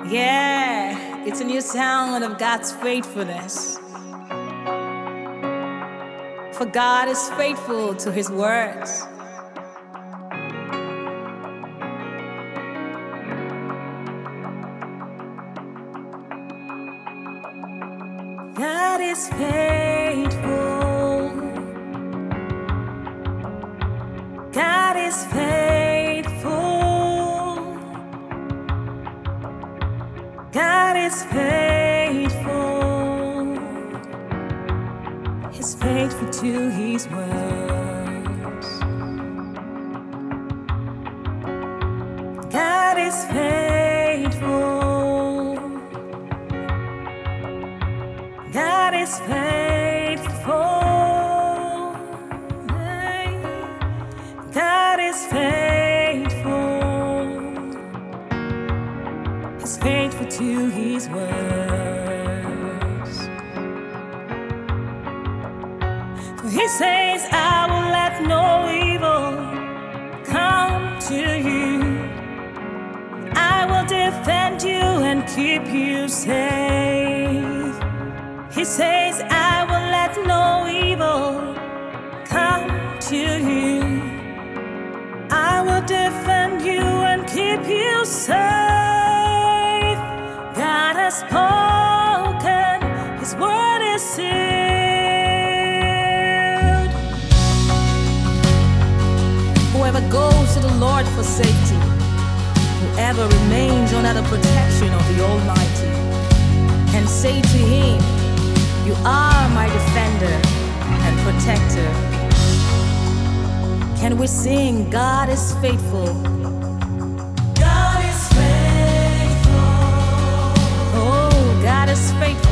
Yeah, it's a new sound of God's faithfulness. For God is faithful to his words. God is faithful. God is faithful. God is faithful. He's faithful to his words. God is faithful. God is faithful. God is faithful. He's faithful to his words. For he says, I will let no evil come to you. I will defend you and keep you safe. He says, I will let no evil come to you. I will defend you and keep you safe. God has spoken, his word is sealed. Whoever goes to the Lord for safety, whoever remains under the protection of the Almighty, can say to him, you are my defender and protector. Can we sing, God is faithful? God is faithful. Oh, God is faithful.